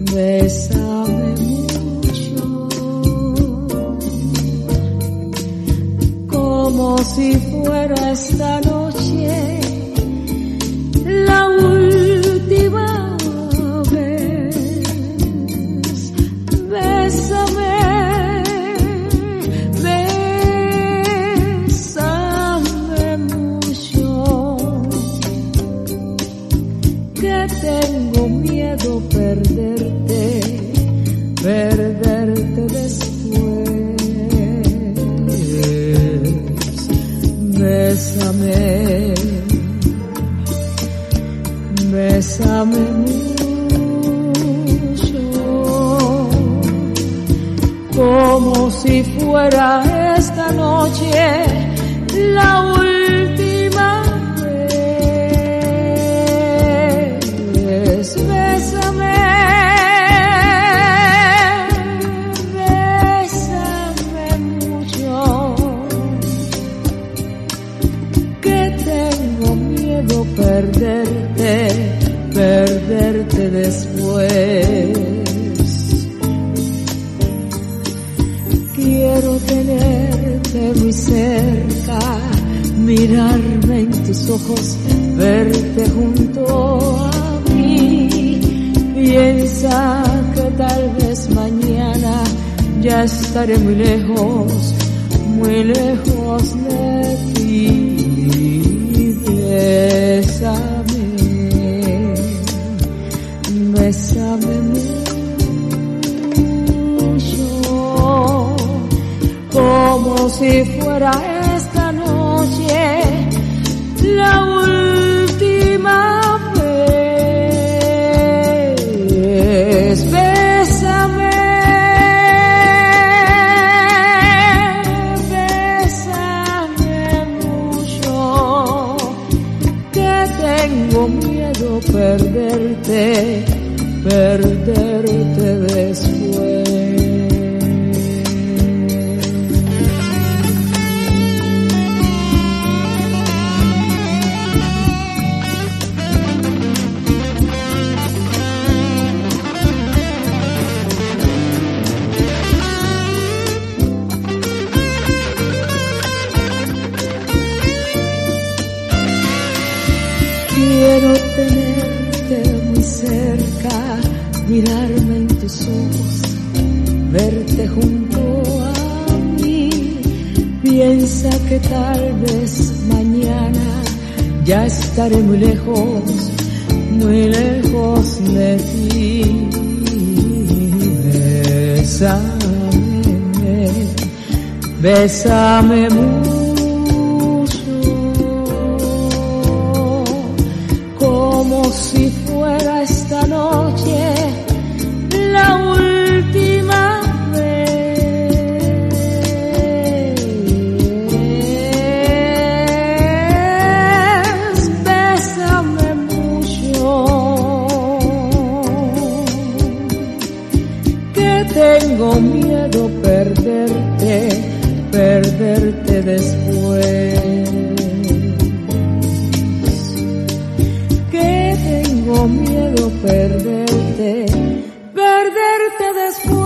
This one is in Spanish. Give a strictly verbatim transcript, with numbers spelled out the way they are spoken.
Bésame mucho, como si fuera esta noche la última vez. Bésame, bésame mucho, que tengo miedo perderte, perderte después. Bésame, bésame mucho, como si fuera esta noche la última vez. Bésame, bésame mucho, que tengo miedo perderte, perderte después. Quiero tenerte muy cerca, mirarme en tus ojos, verte junto a mí. Piensa que tal vez mañana ya estaré muy lejos, muy lejos de ti. Bésame, bésame mucho, como si fuera esta noche la última vez. Bésame, bésame mucho, que tengo miedo perderte, perderte después. Quiero tenerte muy cerca, mirarme en tus ojos, verte junto a mí. Piensa que tal vez mañana ya estaré muy lejos, muy lejos de ti. Bésame, bésame mucho, como si fuera esta noche la última vez. Bésame mucho, que tengo miedo perderte, perderte después. Tengo miedo perderte, perderte después.